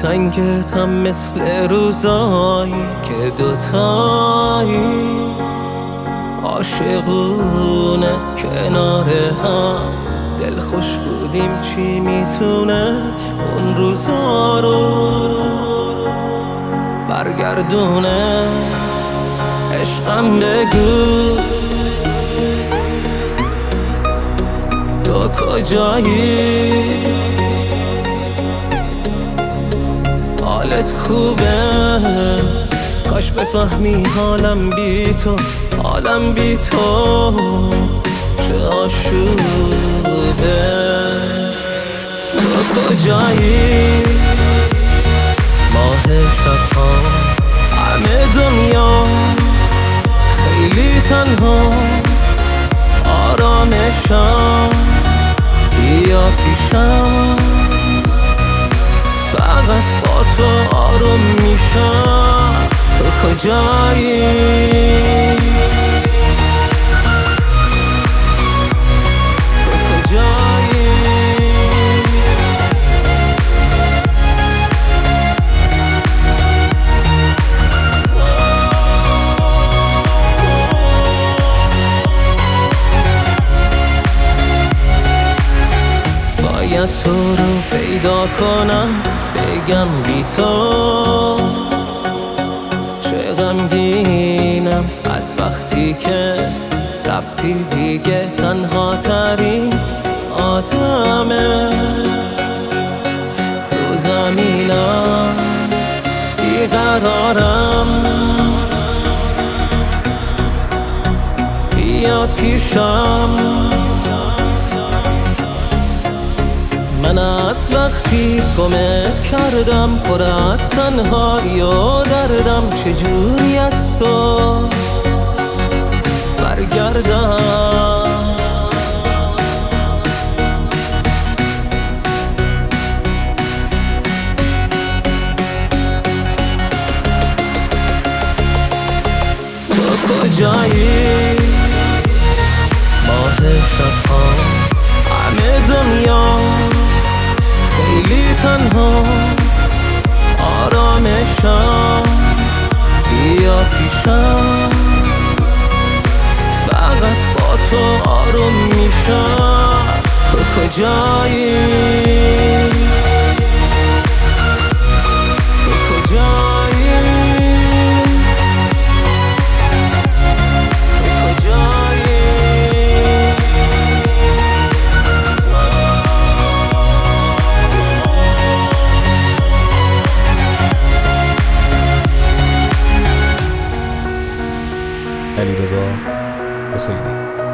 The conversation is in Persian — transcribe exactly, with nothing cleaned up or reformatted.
دلتنگتم مثل روزایی که دوتایی عاشقونه کنار هم دل خوش بودیم. چی میتونه اون روزا رو برگردونه؟ عشقم بگو تو کجایی؟ حالت خوبه؟ کاش بفهمی حالم بی تو، حالم بی تو چه آشوبه. تو کجایی؟ ماه شبها همه دنیا خیلی تنها، آرامشم بیا پیشم، فقط با تو آروم میشم. تو کجایی؟ تو کجایی؟ باید تو رو پیدا کنم، بگم بی تو چه غمگینم از وقتی که رفتی. دیگه تنها ترین آدمه رو زمینم، بیقرارم بیا پیشم. من از وقتی گمت کردم پر از تنهایی و دردم، چجوری از تو برگردم؟ تو کجایی؟ ماه شبها همه دنیا خیلی تنها، آرامشم بیا پیشم، فقط با تو آروم میشم. تو کجایی؟ تو کجایی؟ تو کجایی؟ علیرضا حسینی.